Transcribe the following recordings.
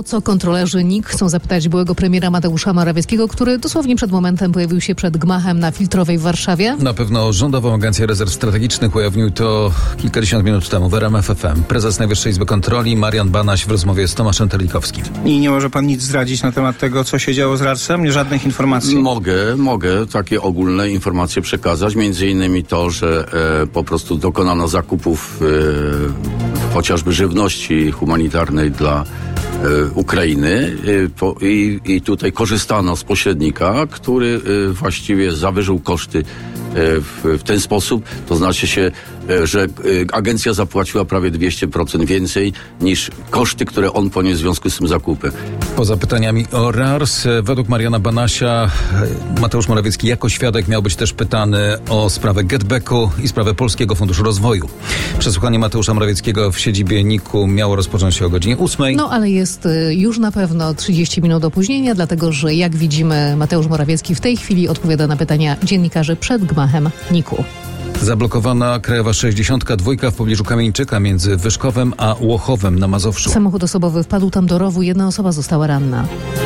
O co kontrolerzy NIK chcą zapytać byłego premiera Mateusza Morawieckiego, który dosłownie przed momentem pojawił się przed gmachem na Filtrowej w Warszawie? Na pewno Rządową Agencję Rezerw Strategicznych ujawnił to kilkadziesiąt minut temu w RMF FM. Prezes Najwyższej Izby Kontroli Marian Banaś w rozmowie z Tomaszem Terlikowskim. I nie może pan nic zdradzić na temat tego, co się działo z RARS-em? Nie żadnych informacji? Mogę takie ogólne informacje przekazać. Między innymi to, że po prostu dokonano zakupów chociażby żywności humanitarnej dla Ukrainy i tutaj korzystano z pośrednika, który właściwie zawyżył koszty w ten sposób, to znaczy się, że agencja zapłaciła prawie 200% więcej niż koszty, które on poniósł w związku z tym zakupem. Poza pytaniami o RARS, według Mariana Banasia Mateusz Morawiecki jako świadek miał być też pytany o sprawę GetBacku i sprawę Polskiego Funduszu Rozwoju. Przesłuchanie Mateusza Morawieckiego w siedzibie NIK-u miało rozpocząć się o godzinie 8. No ale jest już na pewno 30 minut opóźnienia, dlatego że jak widzimy Mateusz Morawiecki w tej chwili odpowiada na pytania dziennikarzy przed gmachem NIK-u. Zablokowana Krajowa 62 w pobliżu Kamieńczyka między Wyszkowem a Łochowem na Mazowszu. Samochód osobowy wpadł tam do rowu, jedna osoba została ranna.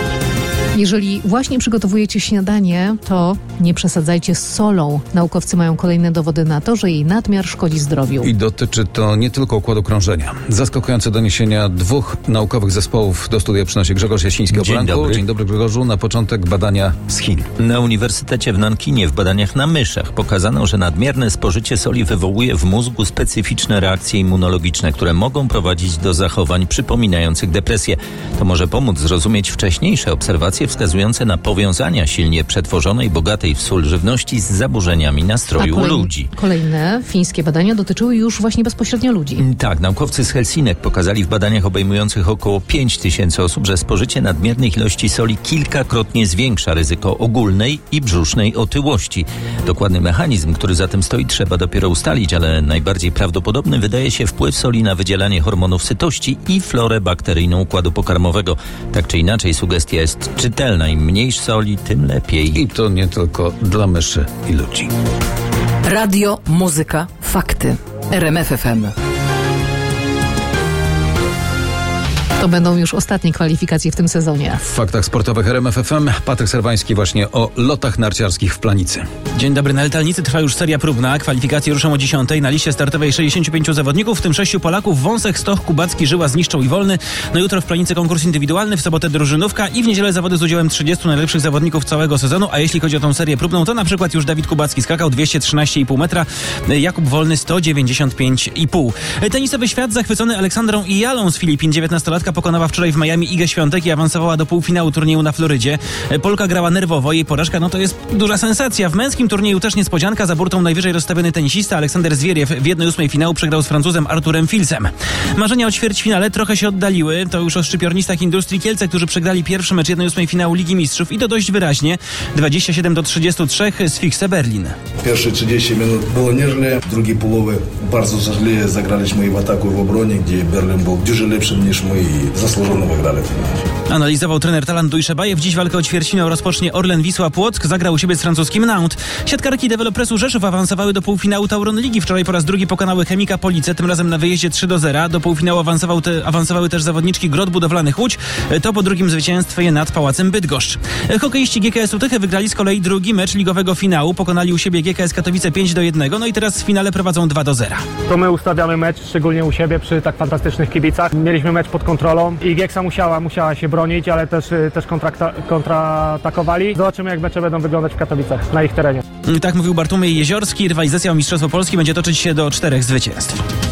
Jeżeli właśnie przygotowujecie śniadanie, to nie przesadzajcie z solą. Naukowcy mają kolejne dowody na to, że jej nadmiar szkodzi zdrowiu. I dotyczy to nie tylko układu krążenia. Zaskakujące doniesienia dwóch naukowych zespołów do studia przynosi Grzegorz Jasiński. Dzień dobry Grzegorzu. Na początek badania z Chin. Na Uniwersytecie w Nankinie w badaniach na myszach pokazano, że nadmierne spożycie soli wywołuje w mózgu specyficzne reakcje immunologiczne, które mogą prowadzić do zachowań przypominających depresję. To może pomóc zrozumieć wcześniejsze obserwacje wskazujące na powiązania silnie przetworzonej, bogatej w sól żywności z zaburzeniami nastroju ludzi. Kolejne fińskie badania dotyczyły już właśnie bezpośrednio ludzi. Tak, naukowcy z Helsinek pokazali w badaniach obejmujących około 5000 osób, że spożycie nadmiernych ilości soli kilkakrotnie zwiększa ryzyko ogólnej i brzusznej otyłości. Dokładny mechanizm, który za tym stoi, trzeba dopiero ustalić, ale najbardziej prawdopodobny wydaje się wpływ soli na wydzielanie hormonów sytości i florę bakteryjną układu pokarmowego. Tak czy inaczej sugestia jest czytelna. Im mniej soli, tym lepiej. I to nie tylko dla myszy i ludzi. Radio, muzyka, fakty. RMF FM. To będą już ostatnie kwalifikacje w tym sezonie. W faktach sportowych RMF FM Patryk Serwański właśnie o lotach narciarskich w Planicy. Dzień dobry. Na Letalnicy trwa już seria próbna. Kwalifikacje ruszą o 10. Na liście startowej 65 zawodników, w tym 6 Polaków. Wąsek, Stoch, Kubacki, Żyła, Zniszczą i Wolny. No jutro w Planicy konkurs indywidualny, w sobotę drużynówka i w niedzielę zawody z udziałem 30 najlepszych zawodników całego sezonu. A jeśli chodzi o tą serię próbną, to na przykład już Dawid Kubacki skakał 213,5 metra, Jakub Wolny 195,5. Tenisowy świat zachwycony Aleksandrą Ijalą z Filipin. 19-latka pokonała wczoraj w Miami Igę Świątek i awansowała do półfinału turnieju na Florydzie. Polka grała nerwowo, jej porażka to jest duża sensacja. W męskim turnieju też niespodzianka, za burtą najwyżej rozstawiony tenisista Aleksander Zwieriew w 1/8 finału przegrał z Francuzem Arturem Filsem. Marzenia o ćwierćfinale trochę się oddaliły, to już o szczypiornistach Industrii Kielce, którzy przegrali pierwszy mecz 1/8 finału Ligi Mistrzów i to dość wyraźnie, 27-33 z Fichse Berlin. Pierwsze 30 minut było nieźle, w drugiej połowie bardzo źle zagraliśmy w ataku i w obronie, gdzie Berlin był dużo lepszy niż my i zasłużono wygrali. Analizował trener Talant Dujszebajew. Dziś walkę o ćwierćfinał rozpocznie Orlen Wisła Płock. Zagrał u siebie z francuskim Nantes. Siatkarki Developresu Rzeszów awansowały do półfinału Tauron Ligi. Wczoraj po raz drugi pokonały Chemika Police, tym razem na wyjeździe 3-0. Do półfinału awansowały też zawodniczki Grot Budowlanych Łódź. To po drugim zwycięstwie nad Pałacem Bydgoszcz. Hokeiści GKS-u Tychy wygrali z kolei drugi mecz ligowego finału. Pokonali u siebie GKS Katowice 5-1. No i teraz w finale prowadzą 2-0. To my ustawiamy mecz, szczególnie u siebie przy tak fantastycznych kibicach. Mieliśmy mecz pod kontrolą i Gieksa musiała się bronić, ale też kontratakowali. Zobaczymy, jak mecze będą wyglądać w Katowicach, na ich terenie. Tak mówił Bartłomiej Jeziorski. Rywalizacja o Mistrzostwo Polski będzie toczyć się do 4 zwycięstw.